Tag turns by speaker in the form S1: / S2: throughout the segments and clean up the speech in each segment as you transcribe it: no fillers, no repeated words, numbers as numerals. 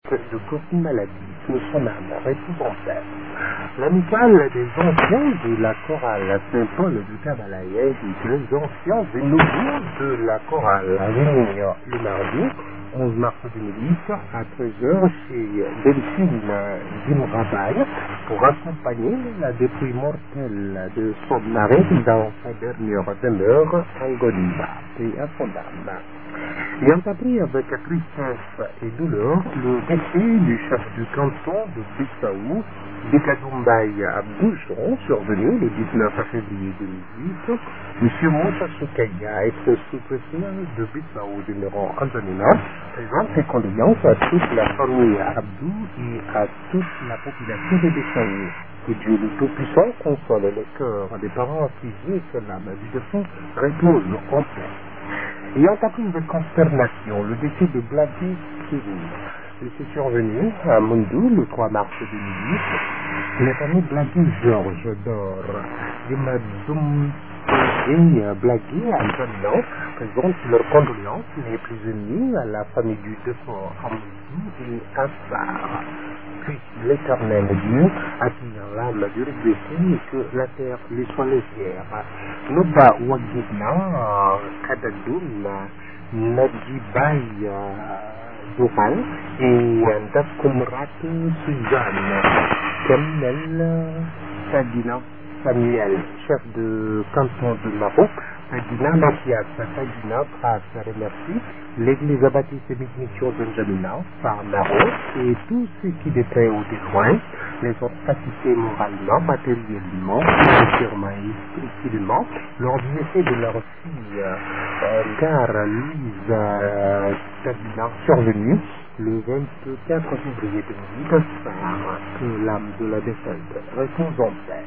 S1: de courte maladie. Nous sommes à épouvantail. L'amicale des anciens de la chorale Saint-Paul du Cabalaïen et des anciens et nouveaux de la chorale à venir le mardi 11 mars 2010 à 13h chez Delphine Zimrabaye pour accompagner la dépouille mortelle de son mari dans sa dernière demeure en Gonda et à son âme. Ayant appris avec tristesse et douleur le décès du chef du canton de Bissau, Bikadumbaï Abdoujon, survenu le 19 février 2008, M. Moussa Soukaya, ex-sous-préfet de Bissau demeurant Antonina, présente ses condoléances à toute la famille Abdou et à toute la population de Bissau. Que Dieu le Tout-Puissant console le cœur des parents affligés que l'âme du défunt repose en paix. Ayant appris avec consternation le décès de Bladi Kiri, c'est survenu à Mondou le 3 mars 2008. Les familles Bladi Georges d'Or et Madoum et Bladi Antonio présentent leurs condoléances les plus émues à la famille du défunt Amoudou et Assar. Puis l'Éternel Dieu attire l'âme du décès et que la terre lui soit légère. Noba Wagina Kadadoum Nadjibaï Doural et Dakumrat Suzanne Kamel Sadina Samuel, chef de canton de Maroc, Sadina Macias, Sadina Pras remercie l'église baptiste et mission de Njamina par Maroc et tous ceux qui de près ou de loin les ont assistés moralement, matériellement, financièrement et spirituellement lors du décès de leur fille car Louise Sadina survenue le 24 février 2008 que l'âme de la défunte repose en paix.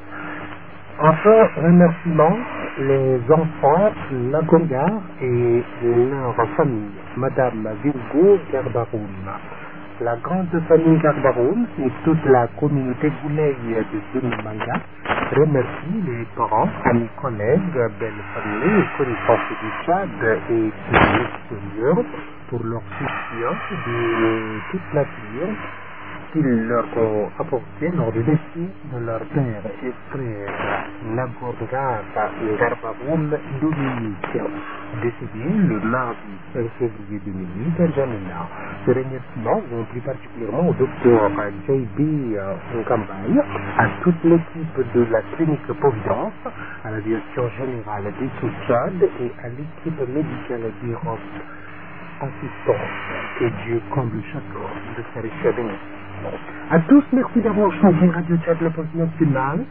S1: Enfin, remerciements les enfants Nagongar et leur famille, Madame Virgo Garbaroum, la grande famille Garbaroum et toute la communauté Gouleil de Manga remercie les parents, amis, collègues, belles familles et connaissances du Tchad et de l'extérieur pour leur soutien de toute nature qu'ils leur ont apporté lors du décès de leur père et frère Nagorgar Garbaroum Dominique, décédé le mardi 5 février 2008 à N'Djamena. Ces remerciements vont plus particulièrement au docteur J.B. Nkambaye, à toute l'équipe de la clinique Providence, à la direction générale des Sous-Tchad et à l'équipe médicale d'Europe assistance. Que Dieu comble chacun de sa richesse bénéfice. À tous, merci d'avoir choisi Radio Tchad, le poste national,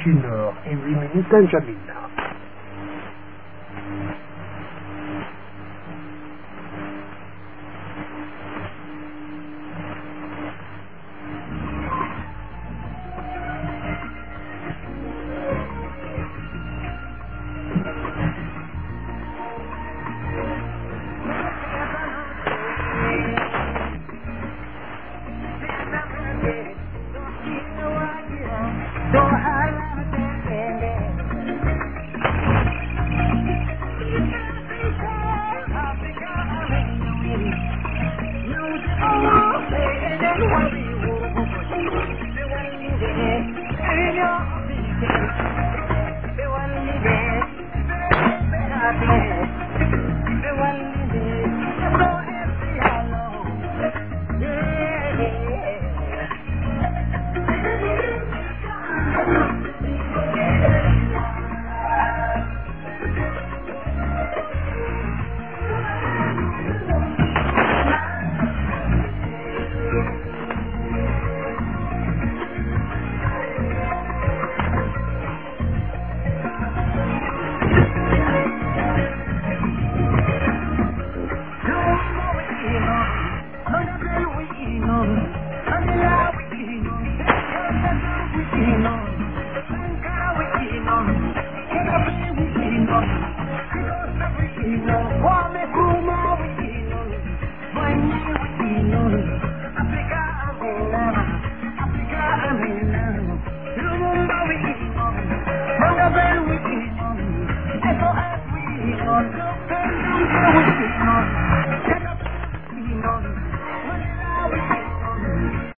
S1: 21h08 à N'Djamena.